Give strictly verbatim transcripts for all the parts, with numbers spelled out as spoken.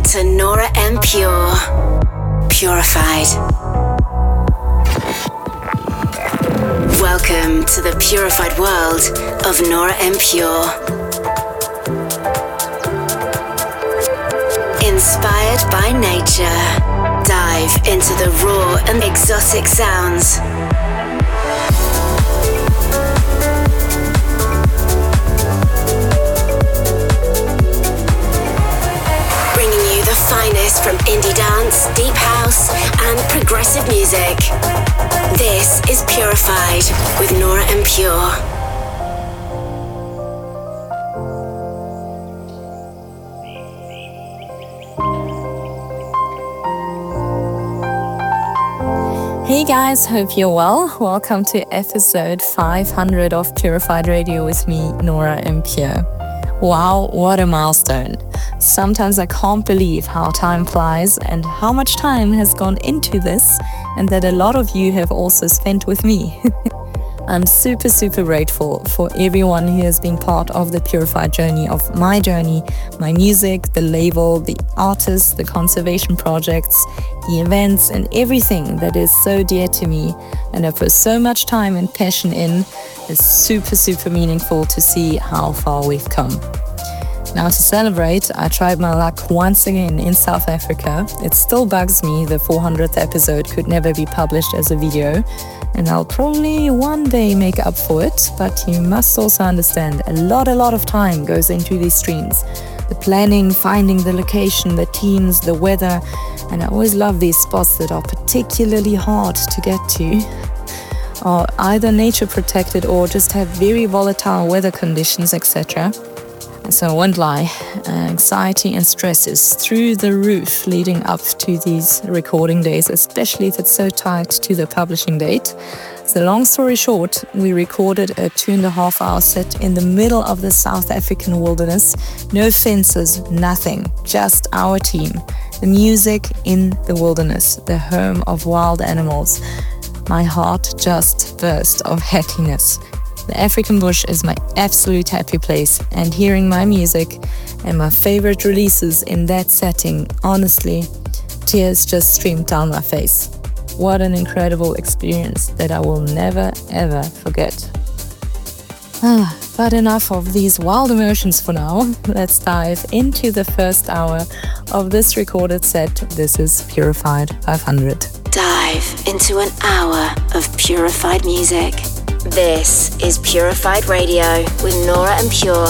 to Nora En Pure, Purified. Welcome to the purified world of Nora En Pure. Inspired by nature, dive into the raw and exotic sounds. Finest from indie dance, deep house, and progressive music. This is Purified with Nora En Pure. Hey guys, hope you're well. Welcome to episode five hundred of Purified Radio with me, Nora En Pure. Wow, what a milestone. Sometimes I can't believe how time flies and how much time has gone into this, and that a lot of you have also spent with me. I'm super, super grateful for everyone who has been part of the Purified journey of my journey, my music, the label, the artists, the conservation projects, the events, and everything that is so dear to me and I put so much time and passion in. It's super, super meaningful to see how far we've come. Now, to celebrate, I tried my luck once again in South Africa. It still bugs me the four hundredth episode could never be published as a video, and I'll probably one day make up for it, but you must also understand a lot, a lot of time goes into these streams. The planning, finding the location, the teams, the weather, and I always love these spots that are particularly hard to get to, are either nature protected or just have very volatile weather conditions, et cetera. So I won't lie, anxiety and stress is through the roof leading up to these recording days, especially if it's so tied to the publishing date. So long story short, we recorded a two and a half hour set in the middle of the South African wilderness. No fences, nothing, just our team. The music in the wilderness, the home of wild animals. My heart just burst of happiness. The African bush is my absolute happy place, and hearing my music and my favorite releases in that setting, honestly, tears just streamed down my face. What an incredible experience that I will never ever forget. Ah, but enough of these wild emotions for now. Let's dive into the first hour of this recorded set. This is Purified five hundred. Dive into an hour of purified music. This is Purified Radio with Nora En Pure.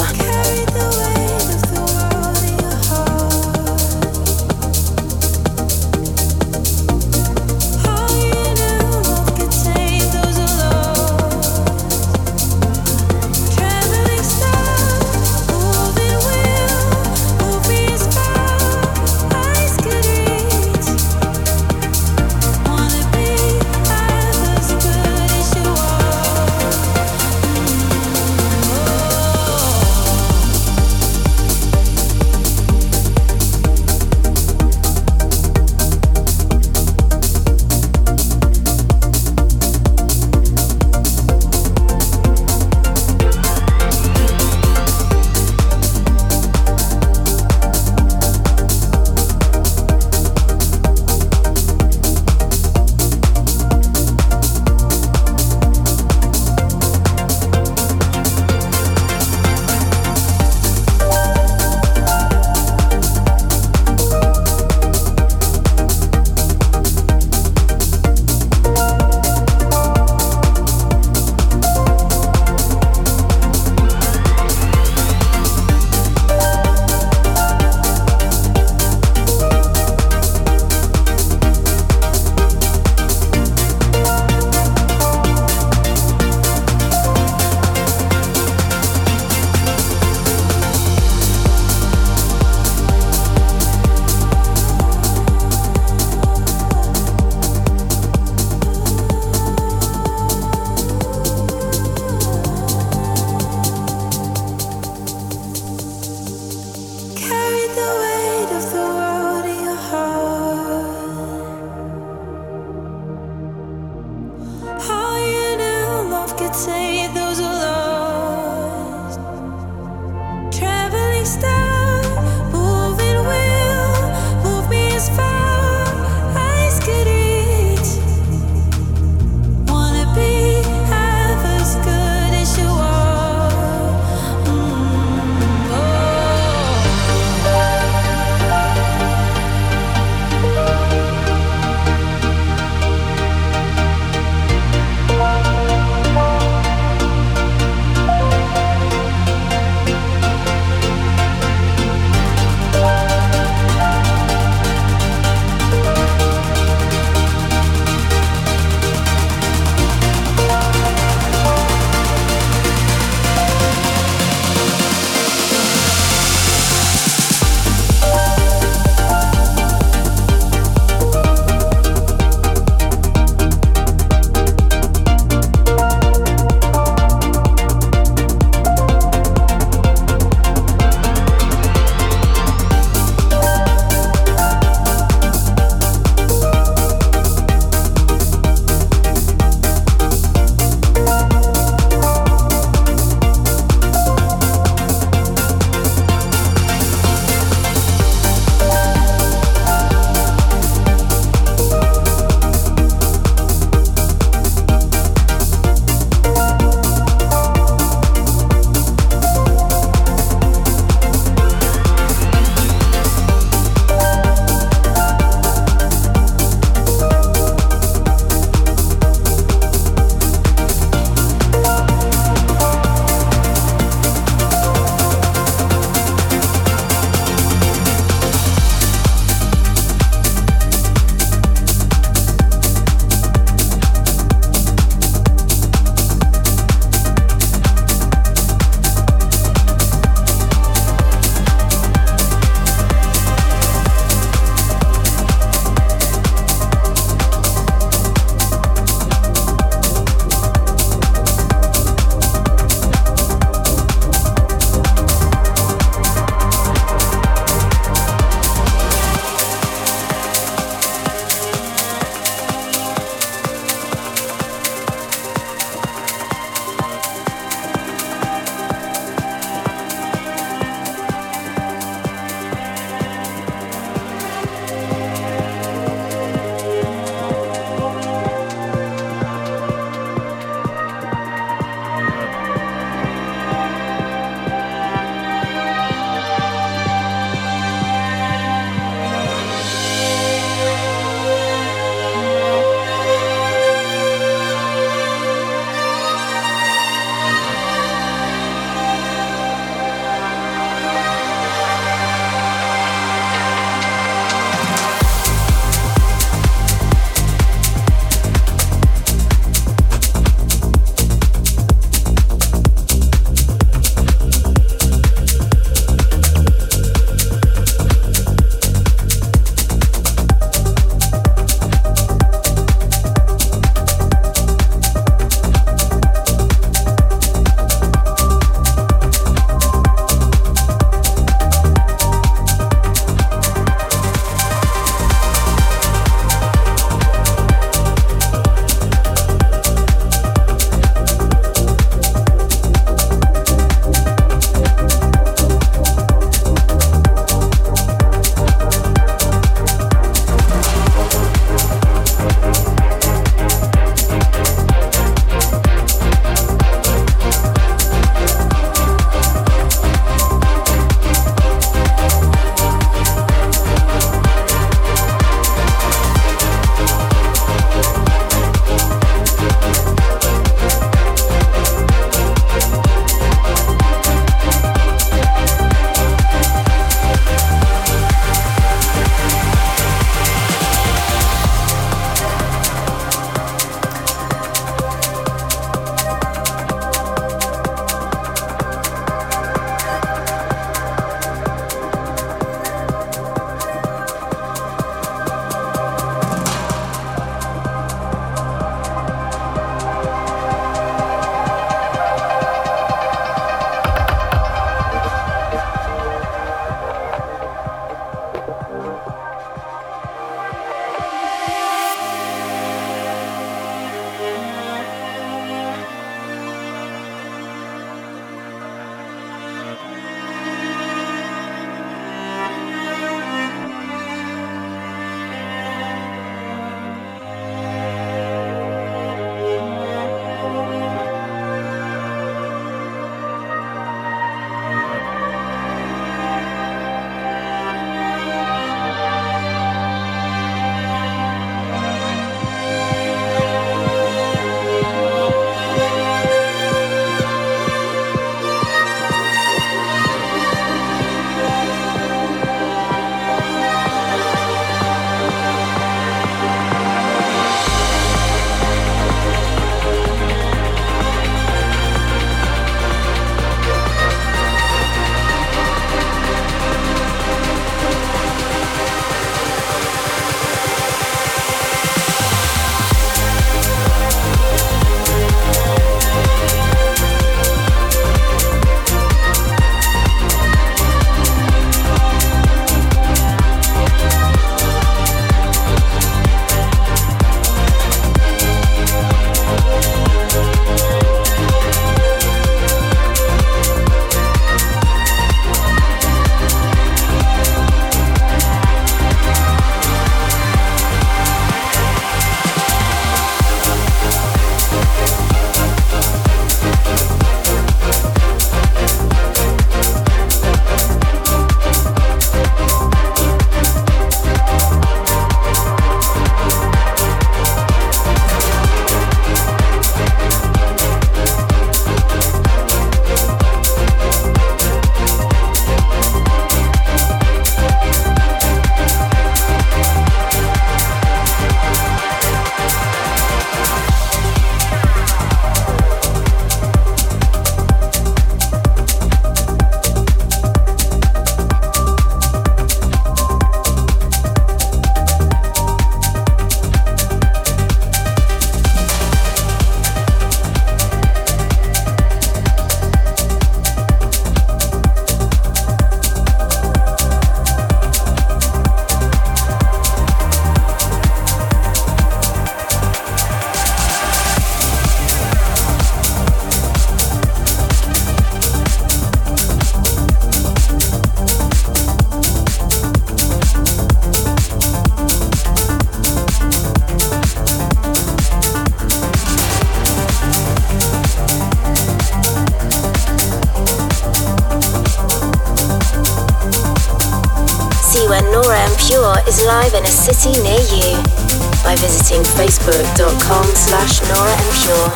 and Pure is live in a city near you by visiting facebook.com slash Nora and Pure.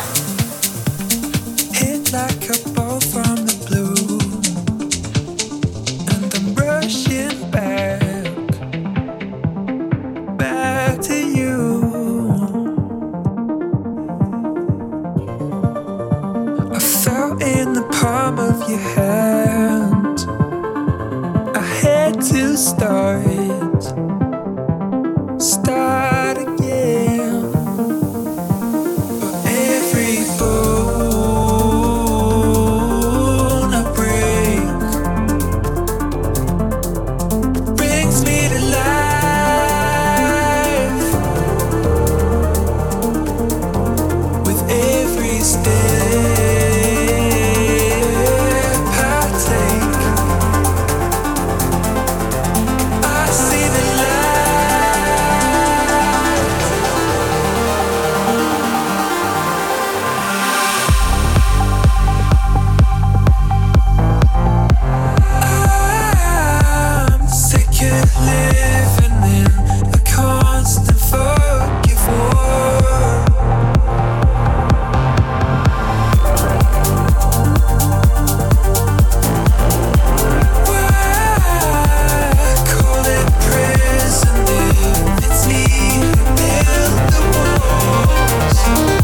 Hit like a bolt from the blue, and I'm rushing back, back to you. I fell in the palm of your hand. I had to start, start again. But every bone I break brings me to life. With every step I take, I see the light. I'm sick of living in a constant forgive war. Why call it prison if it's me who built the walls?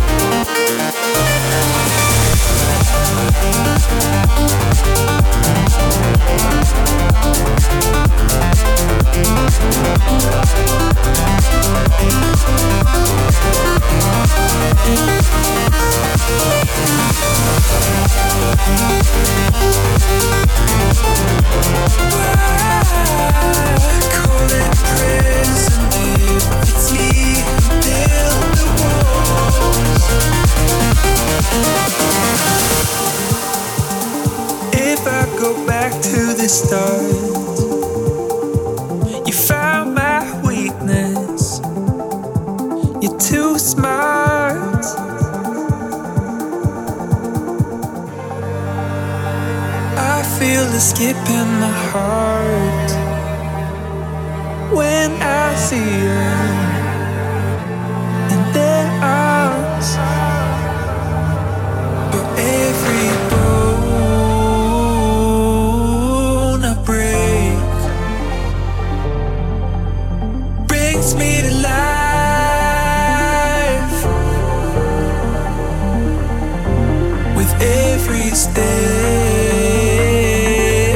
Call it prison if it's me who built the walls. If I go back to the start, you found my weakness. You're too smart. I feel the skip in my heart when I see you in their arms. But every bone I break brings me to life. With every step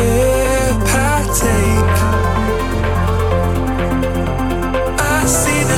I take, I see the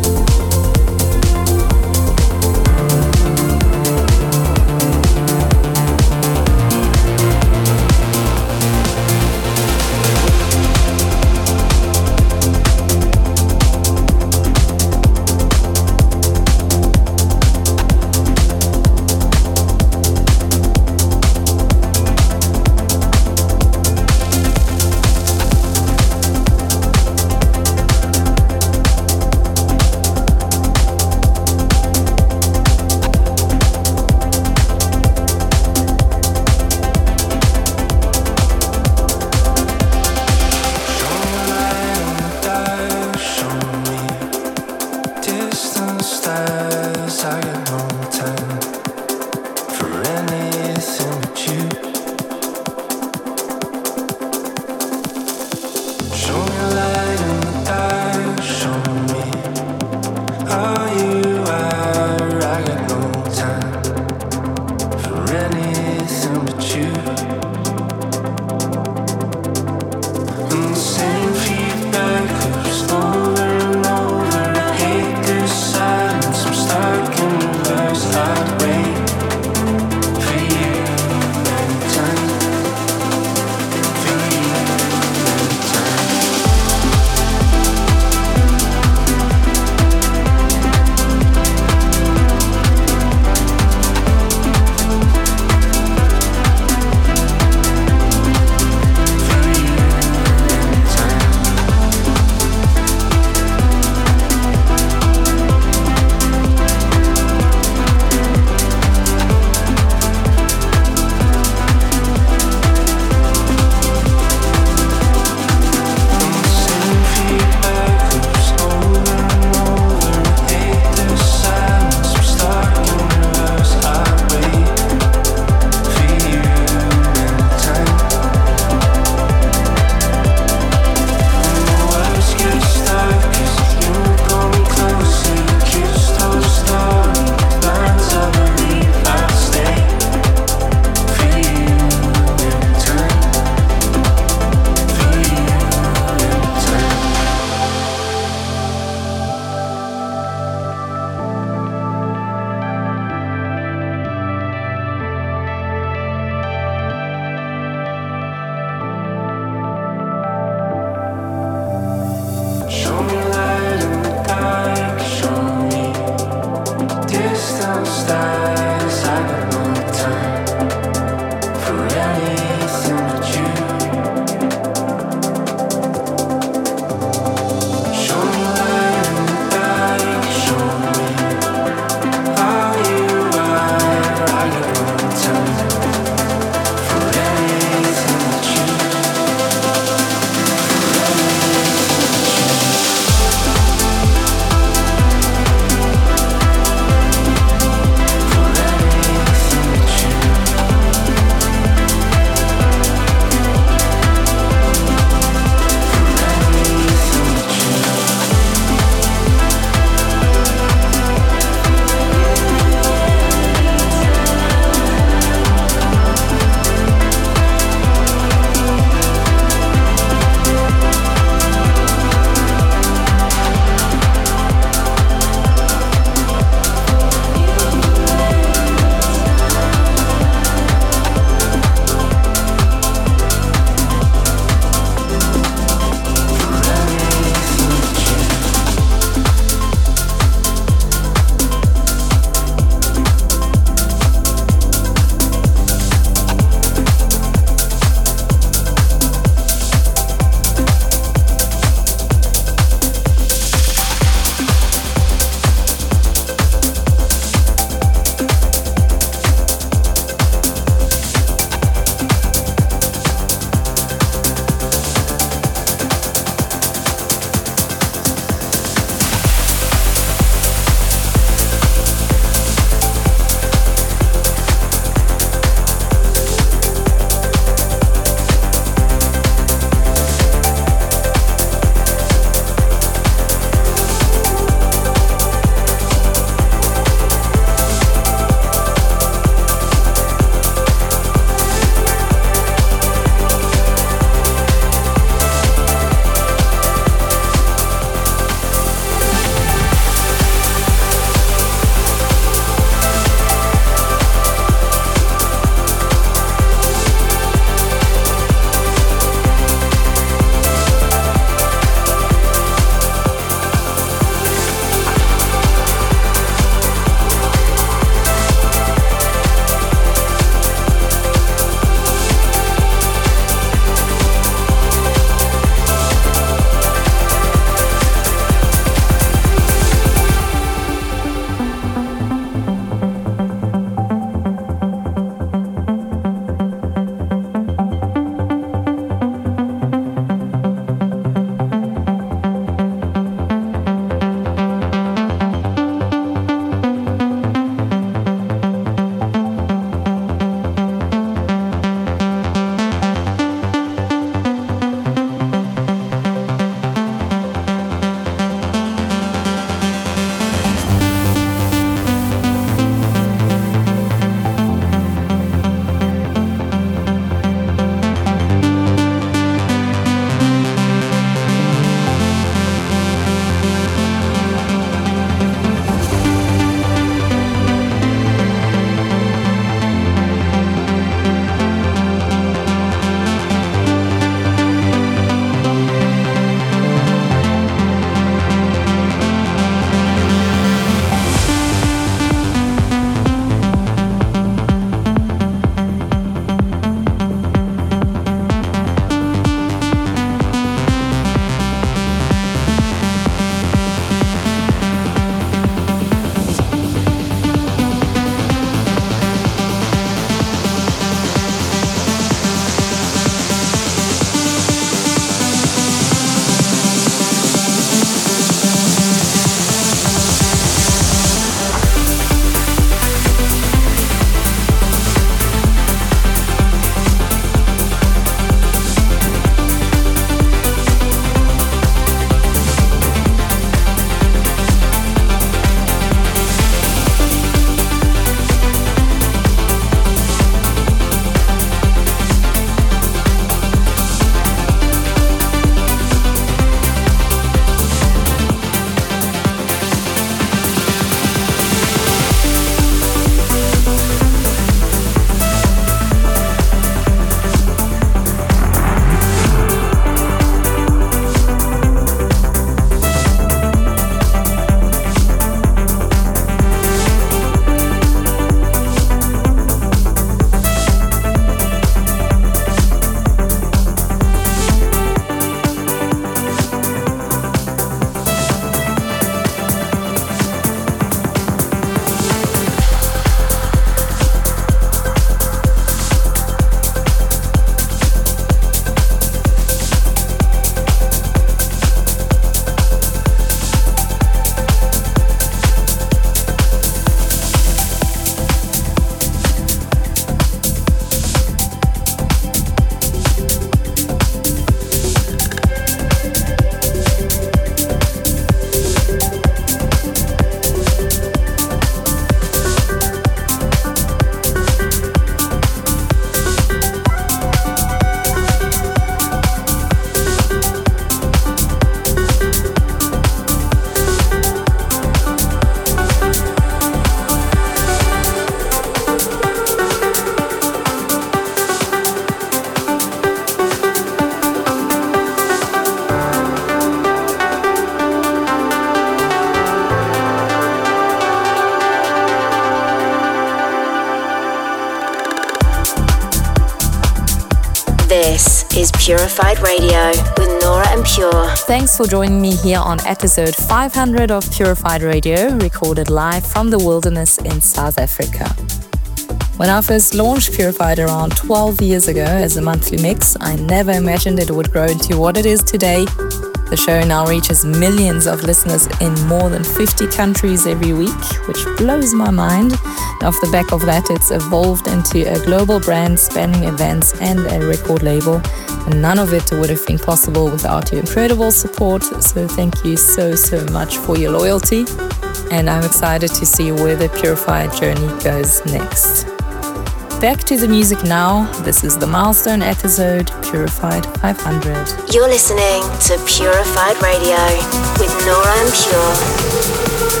This is Purified Radio with Nora En Pure. Thanks for joining me here on episode five hundred of Purified Radio, recorded live from the wilderness in South Africa. When I first launched Purified around twelve years ago as a monthly mix, I never imagined it would grow into what it is today. The show now reaches millions of listeners in more than fifty countries every week, which blows my mind. And off the back of that, it's evolved into a global brand spanning events and a record label. And none of it would have been possible without your incredible support. So thank you so, so much for your loyalty. And I'm excited to see where the Purified journey goes next. Back to the music now. This is the milestone episode, Purified five hundred. You're listening to Purified Radio with Nora En Pure.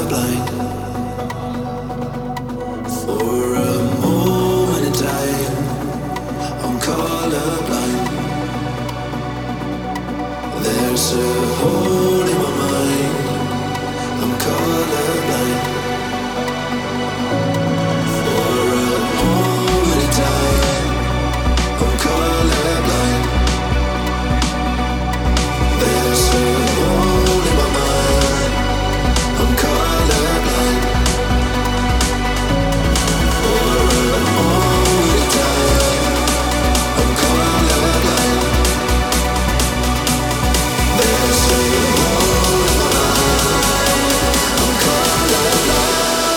colorblind. For a moment in time, I'm colorblind. There's a hole in my mind. I'm colorblind. For a moment in time, I'm colorblind. There's a hole in my mind. I'm colorblind. For a moment in time, I'm colorblind. There's a hole in my mind. I'm colorblind.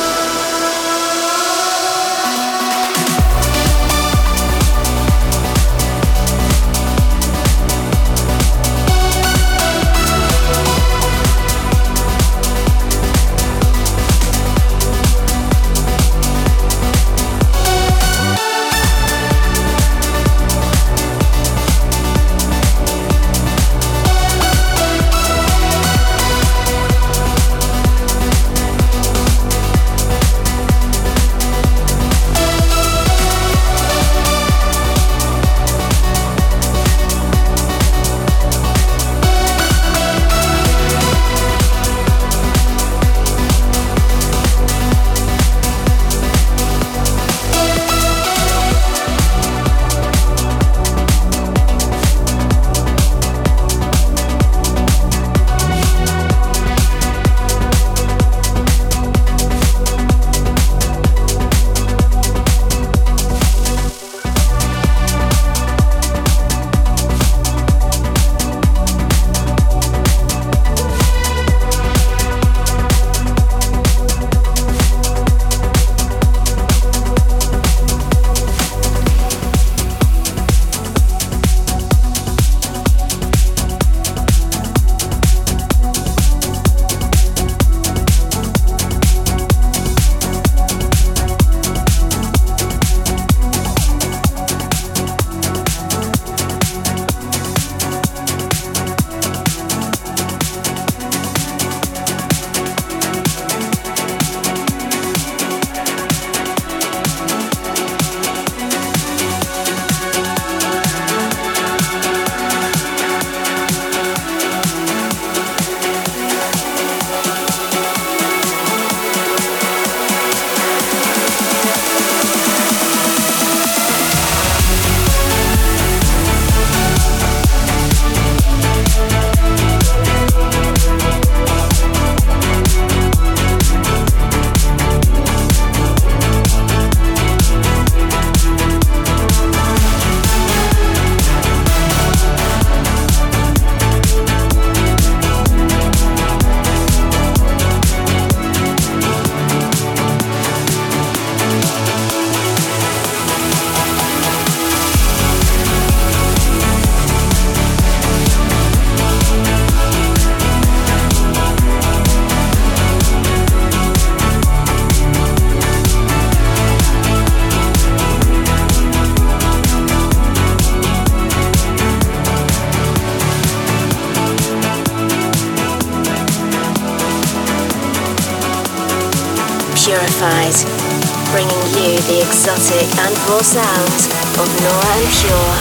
Purified, bringing you the exotic and raw sounds of Nora En Pure.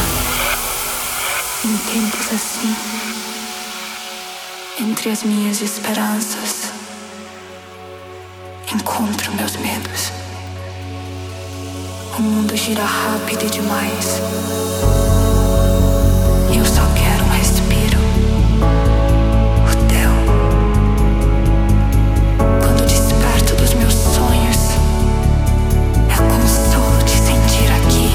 Em tempos assim, entre as minhas esperanças, encontro meus medos. O mundo gira rápido demais. Eu só quero um respiro. O teu. Quando desperto dos meus sonhos, é consolo te sentir aqui.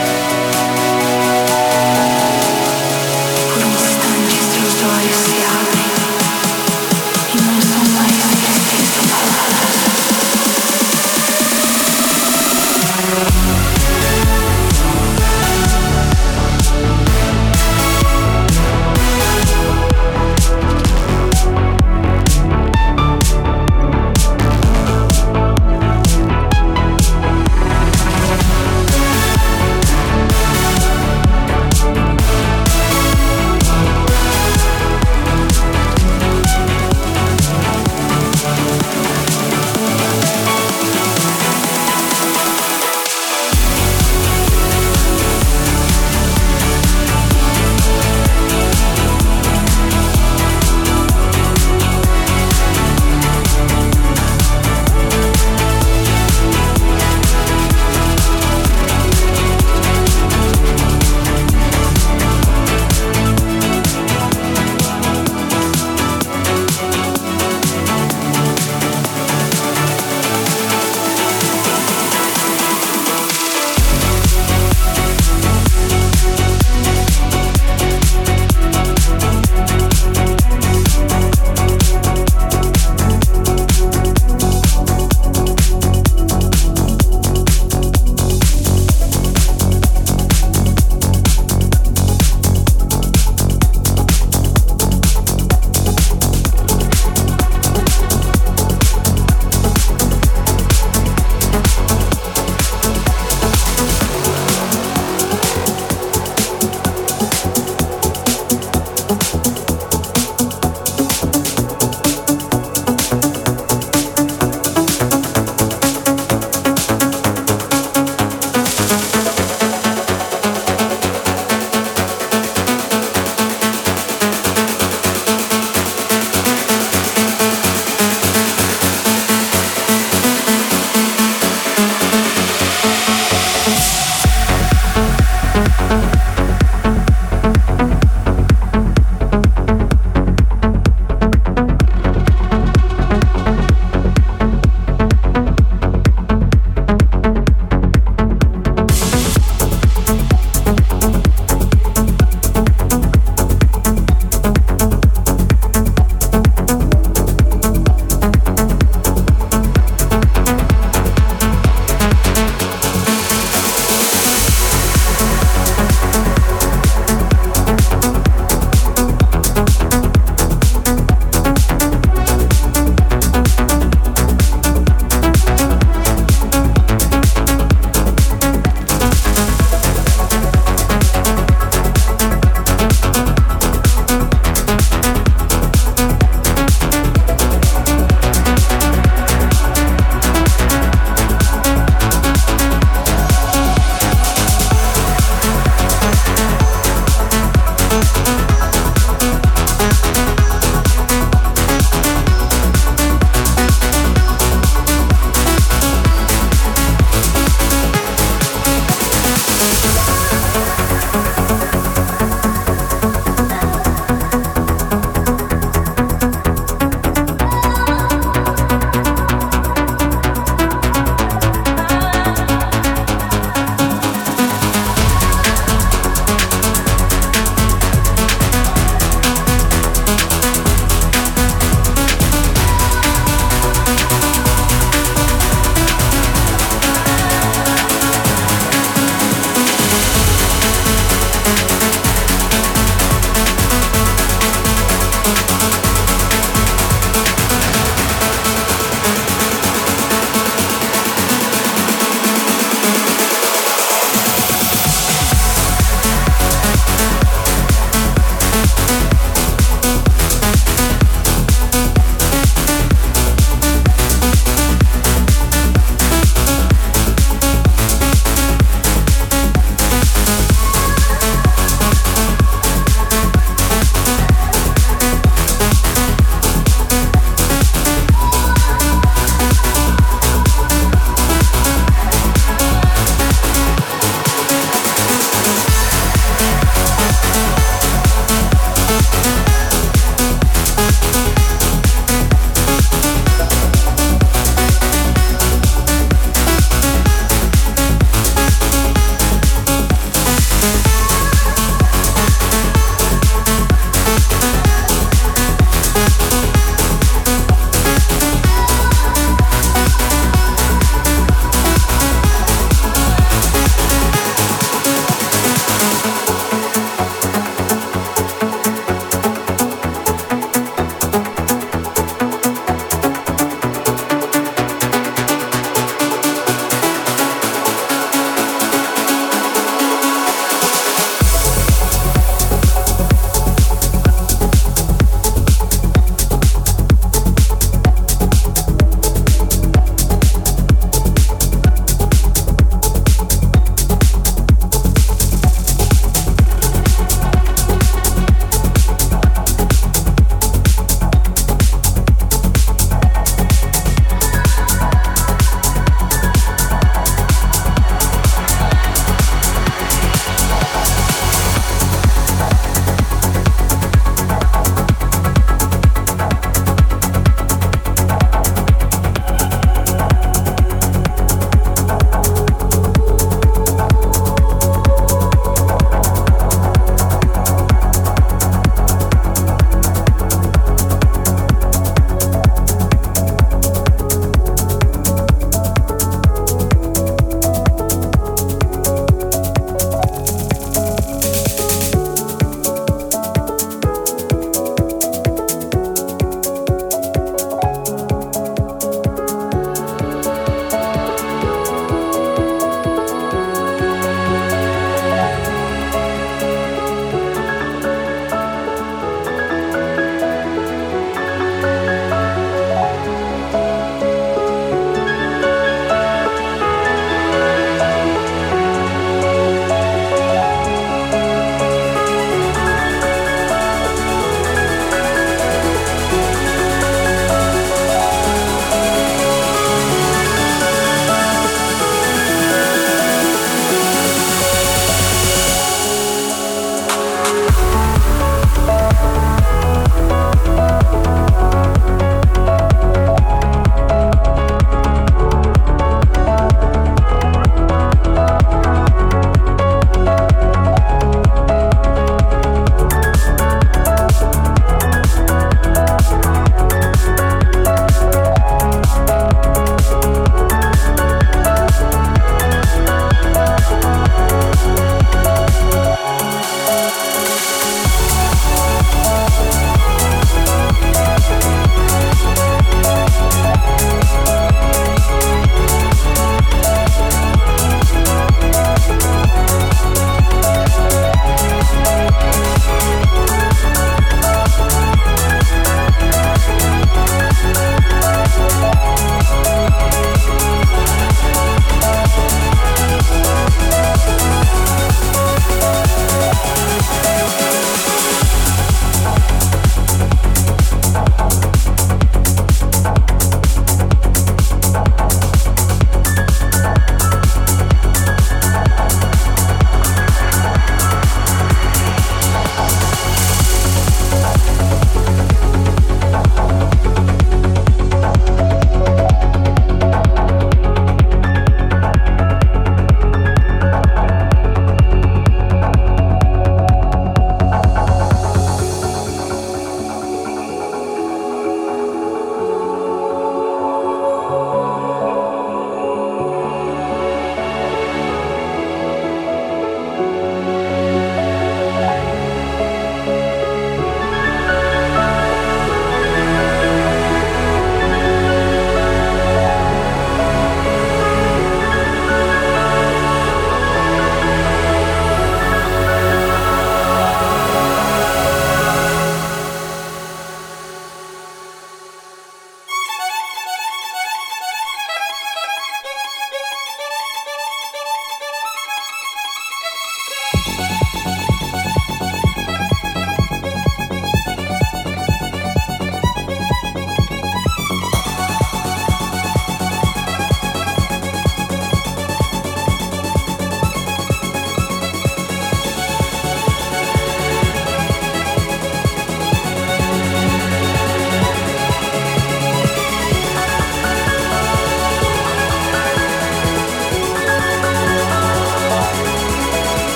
Por um instante seus olhos se abrem.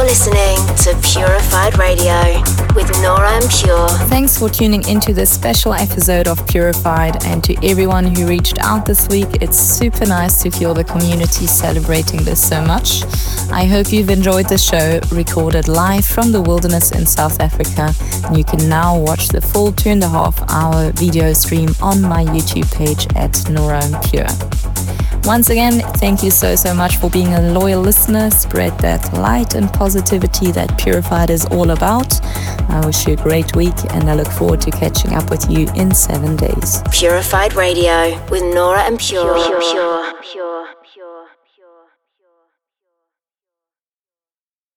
listening to Purified Radio with Nora En Pure. Thanks for tuning into this special episode of Purified, and to everyone who reached out this week. It's super nice to feel the community celebrating this so much. I hope you've enjoyed the show, recorded live from the wilderness in South Africa, and you can now watch the full two and a half hour video stream on my YouTube page at Nora En Pure. Once again, thank you so, so much for being a loyal listener. Spread that light and positivity that Purified is all about. I wish you a great week, and I look forward to catching up with you in seven days. Purified Radio with Nora En Pure. Pure, pure, pure, pure.